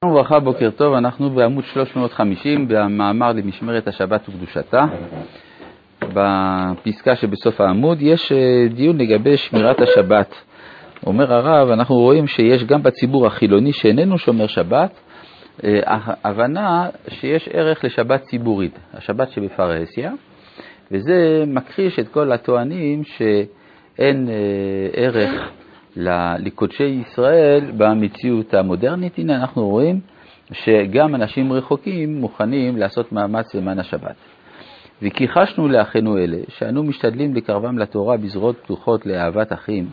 וברכה, בוקר טוב, אנחנו בעמוד 350 במאמר למשמרת השבת וקדושתה. בפסקה שבסוף העמוד יש דיון לגבי שמירת השבת. אומר הרב, אנחנו רואים שיש גם בציבור החילוני שאיננו שומר שבת, הבנה שיש ערך לשבת ציבורית, השבת שבפרהסיה, וזה מכחיש את כל הטוענים שאין ערך לקודשי ישראל במציאות המודרנית. הנה אנחנו רואים שגם אנשים רחוקים מוכנים לעשות מאמץ למען השבת. וכיחשנו לאחינו אלה שאנו משתדלים לקרבם לתורה בזרועות פתוחות לאהבת אחים,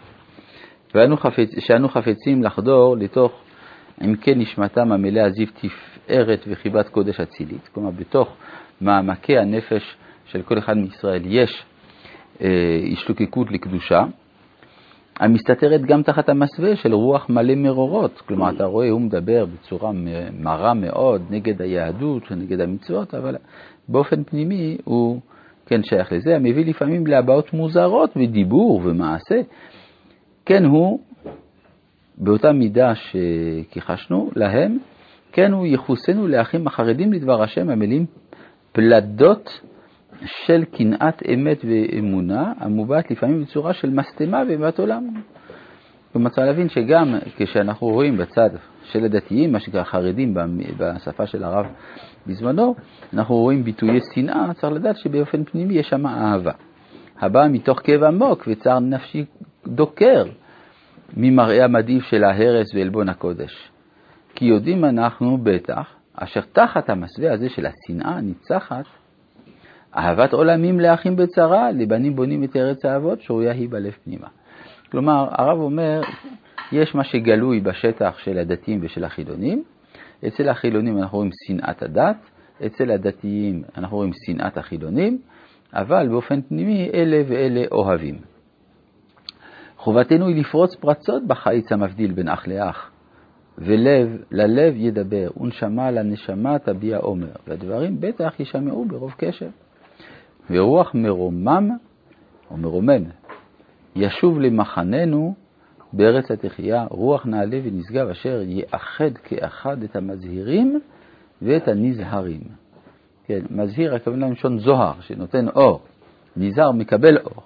שאנו חפצים לחדור לתוך עמקי נשמתם המלאה זיו תפארת וחיבת קודש אצילית. כלומר בתוך מעמקי הנפש של כל אחד מישראל יש השתוקקות לקדושה, המסתתרת גם תחת המסווה של רוח מלא מרורות. כלומר, אתה רואה, הוא מדבר בצורה מרה מאוד נגד היהדות, נגד המצוות, אבל באופן פנימי הוא כן שייך לזה. המביא לפעמים להבעות מוזרות בדיבור ומעשה. כן הוא, באותה מידה שכיחשנו להם, כן הוא יחוסנו לאחים החרדים לדבר השם, המלים פלדות של קנאת אמת ואמונה, המובעת לפעמים בצורה של מסתמה ואמת עולם. ומצא להבין שגם כשאנחנו רואים בצד של הדתיים, מה שנקרא חרדים בשפה של הרב בזמנו, אנחנו רואים ביטויי שנאה, צריך לדעת שבאופן פנימי יש שם אהבה. הבאה מתוך כאב עמוק וצער נפשי דוקר ממראה המדיף של ההרס ואלבון הקודש. כי יודעים אנחנו בטח, אשר תחת המסווה הזה של השנאה ניצחת, אהבת עולמים לאחים בצרה, לבנים בונים את ארץ האבות, שרויה היא בלב פנימה. כלומר, הרב אומר, יש מה שגלוי בשטח של הדתיים ושל החילונים. אצל החילונים אנחנו רואים שנאת הדת, אצל הדתיים אנחנו רואים שנאת החילונים, אבל באופן פנימי אלה ואלה אוהבים. חובתנו היא לפרוץ פרצות בחיץ המבדיל בין אח לאח, ולב ללב ידבר, ונשמה לנשמה תביע עומר, והדברים בטח ישמעו ברוב קשב. ורוח מרומם או מרומם ישוב למחננו בארץ התחייה, רוח נעלה ונשגב אשר יאחד כאחד את המזהירים ואת הנזהרים. כן, מזהיר הכוונה לשון זוהר שנותן אור, נזהר מקבל אור.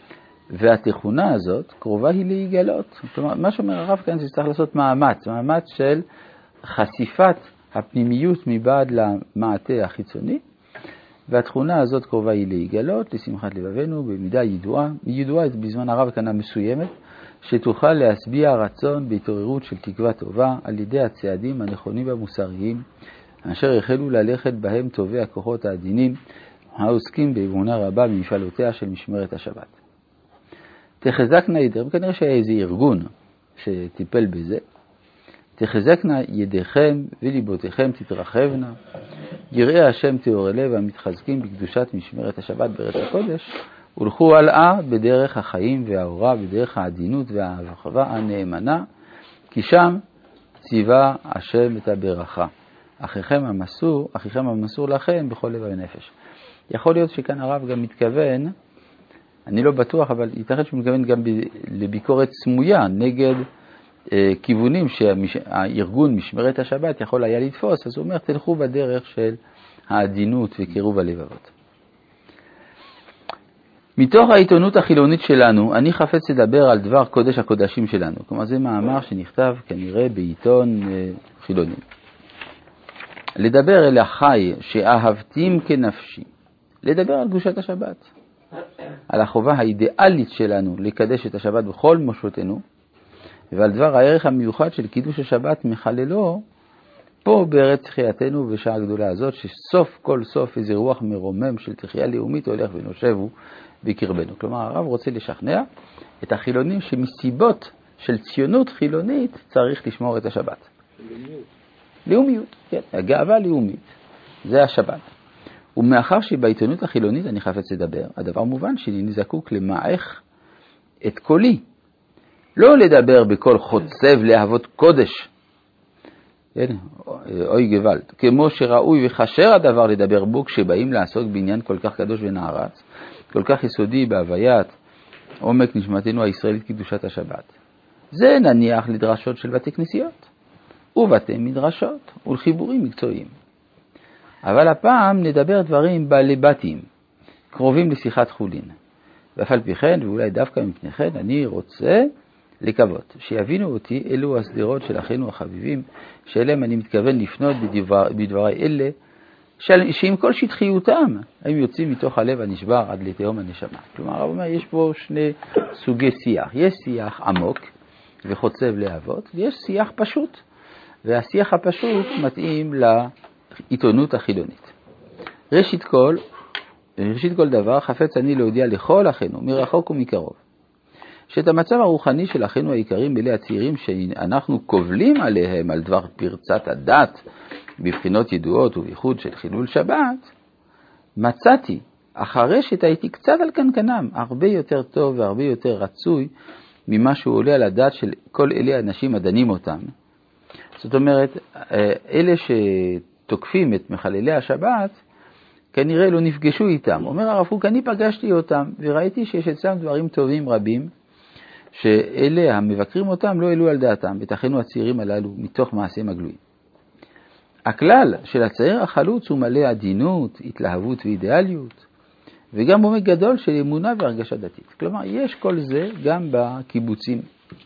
והתכונה הזאת קרובה היא להיגלות. כלומר, מה שאומר הרב כאן שצריך לעשות מאמץ של חשיפת הפנימיות מבעד למעטה החיצוני, והתכונה הזאת קרובה היא להיגלות, לשמחת לבבנו, במידה ידועה. ידועה בזמן הרב כנה מסוימת, שתוכל להשביע רצון בהתעוררות של תקווה טובה על ידי הצעדים הנכונים והמוסריים, אשר החלו ללכת בהם טובי הכוחות העדינים, העוסקים באמונה רבה במפעלותיה של משמרת השבת. תחזקנה ידיכם, כנראה שהיה איזה ארגון שטיפל בזה, תחזקנה ידיכם וליבותיכם תתרחבנה, יראי השם תיאור לב המתחזקים בקדושת משמרת השבת בארץ הקודש, הולכו הלאה בדרך החיים והאורה, בדרך העדינות והאהבה הנאמנה, כי שם ציווה השם את הברכה. אחיכם המסור לכם בכל לב ונפש. יכול להיות שכאן הרב גם מתכוון, אני לא בטוח, אבל ייתכן שהוא מתכוון גם לביקורת סמויה נגד כיוונים שהארגון משמרת השבת יכול היה לתפוס. אז הוא אומר, תלכו בדרך של העדינות וקירוב הלבבות. מתוך העיתונות החילונית שלנו, אני חפץ לדבר על דבר קודש הקודשים שלנו. כלומר, זה מאמר שנכתב כנראה בעיתון חילוני. לדבר אל החי שאהבתים כנפשי. לדבר על קדושת השבת. על החובה האידיאלית שלנו לקדש את השבת בכל מושבותינו, ועל דבר הערך המיוחד של קידוש השבת מחללו פה בארץ תחייתנו בשעה הגדולה הזאת, שסוף כל סוף איזה רוח מרומם של תחייה לאומית הולך ונושבו בקרבנו. כלומר, הרב רוצה לשכנע את החילונים שמסיבות של ציונות חילונית צריך לשמור את השבת. לאומיות, כן, הגאווה לאומית, זה השבת. ומאחר שבעיתונות החילונית אני חפץ לדבר, הדבר מובן שאני זקוק למעך את קולי. לא לדבר בכל חוצב להבות קודש, כן, אוי גוואלד, כמו שראוי וחשר הדבר לדבר בו כשבאים לעסוק בעניין כל כך קדוש ונערץ, כל כך יסודי בהוויית עומק נשמתנו הישראלית קדושת השבת. זה נניח לדרשות של בתי כנסיות, ובתי מדרשות ולחיבורים מקצועיים. אבל הפעם נדבר דברים בעלי בתים, קרובים לשיחת חולין. ואף על פי כן, ואולי דווקא מפני כן, אני רוצה לקוות שיבינו אותי אלו הסדרות של אחינו החביבים, שאליהם אני מתכוון לפנות בדברי אלה, שעם כל שטחיותם הם יוצאים מתוך הלב הנשבר עד לתהום הנשמה. כלומר, הרב אומר, יש פה שני סוגי שיח. יש שיח עמוק וחוצב להבות, ויש שיח פשוט. והשיח הפשוט מתאים לעיתונות החילונית. ראשית כל דבר, חפץ אני להודיע לכל אחינו, מרחוק ומקרוב, שאת המצב הרוחני של אחינו העיקרים, אלה הצעירים שאנחנו קובלים עליהם על דבר פרצת הדת, בבחינות ידועות ובייחוד של חילול שבת, מצאתי, אחרי שהייתי קצת על קנקנם, הרבה יותר טוב והרבה יותר רצוי, ממה שהוא עולה על הדת של כל אלה האנשים הדנים אותם. זאת אומרת, אלה שתוקפים את מחללי השבת, כנראה לא נפגשו איתם. אומר הרב קוק, אני פגשתי אותם, וראיתי שיש אצלם דברים טובים רבים, שאלה המבקרים אותם לא העלו על דעתם, ותכנו הצעירים הללו מתוך מעשיהם הגלויים. הכלל של הצעיר החלוץ הוא מלא עדינות, התלהבות ואידיאליות, וגם עומק גדול של אמונה והרגשה דתית. כלומר, יש כל זה גם בקיבוצים.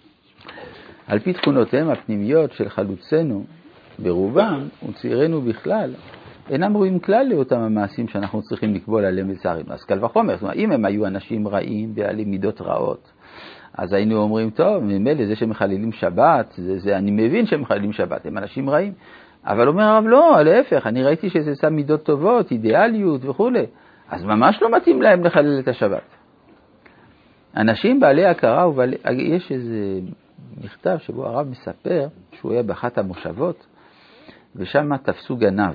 על פי תכונותיהם הפנימיות של חלוצנו ברובם וצעירנו בכלל, אינם רואים כלל לאותם המעשים שאנחנו צריכים לקבול עליהם לצערנו. אז קל וחומר, זאת אומרת, אם הם היו אנשים רעים בעלי מידות רעות, אז היינו אומרים, טוב, ממילא זה שמחללים שבת, אני מבין שהם מחללים שבת, הם אנשים רעים. אבל אומר הרב, לא, להפך, אני ראיתי שזה שם מידות טובות, אידיאליות וכו'. אז ממש לא מתאים להם לחלל את השבת. אנשים בעלי הכרה, יש איזה מכתב שבו הרב מספר שהוא היה באחת המושבות, ושם תפסו גנב.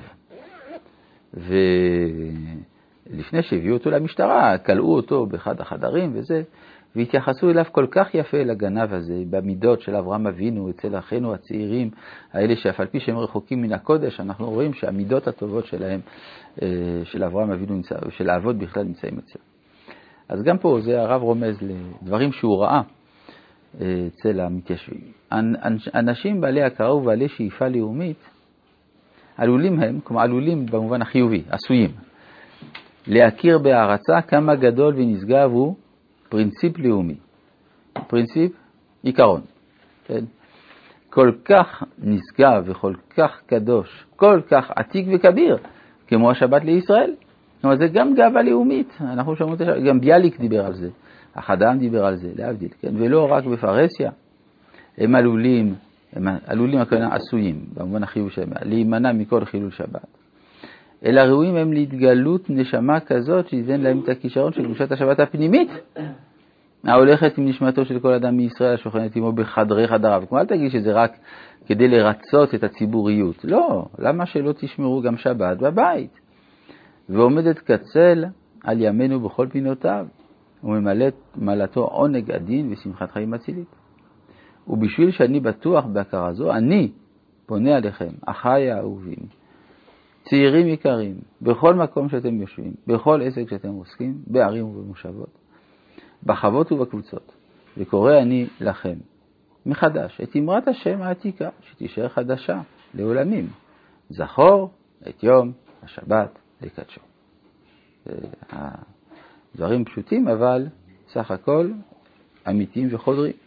ולפני שהביאו אותו למשטרה, קלעו אותו באחד החדרים וזה, והתייחסו אליו כל כך יפה לגנב הזה, במידות של אברהם אבינו, אצל אחינו הצעירים, האלה שאף על פי שהם רחוקים מן הקודש, אנחנו רואים שהמידות הטובות שלהם, של אברהם אבינו, של האבות בכלל נמצאים אצלם. אז גם פה זה הרב רומז לדברים שהוא ראה אצל המתיישבים. אנשים בעלי הכרה ובעלי שאיפה לאומית, עלולים הם, כמו עלולים במובן החיובי, עשויים, להכיר בהערצה כמה גדול ונשגב הוא פרינציפ לאומי. פרינציפ, עיקרון. כן? כל כך נשגב וכל כך קדוש, כל כך עתיק וכביר, כמו השבת לישראל. זאת אומרת, זה גם גאווה לאומית. אנחנו שומעים, גם ביאליק דיבר על זה, החדאם דיבר על זה, להבדיל, כן? ולא רק בפרהסיה. הם עלולים הכוונה עשויים, במובן החיוב שלהם, להימנע מכל חילול שבת. אלא ראויים הם להתגלות נשמה כזאת שיתן להם את הכישרון של קדושת השבת הפנימית, ההולכת עם נשמתו של כל אדם מישראל השוכנת עמו בחדרי חדריו. כמו אל תגיד שזה רק כדי לרצות את הציבוריות. לא, למה שלא תשמרו גם שבת בבית? ועומדת קצל על ימינו בכל פינותיו, וממלאתו עונג עדין ושמחת חיים אצילית. ובשביל שאני בטוח בהכרה זו, אני פונה עליכם, אחיי האהובים, צעירים יקרים, בכל מקום שאתם יושבים, בכל עסק שאתם עוסקים, בערים ובמושבות, בחוות ובקבוצות, וקורא אני לכם מחדש את אמרת השם העתיקה, שתישאר חדשה לעולמים. זכור את יום השבת לקדשו. דברים פשוטים, אבל סך הכל אמיתיים וחודרים.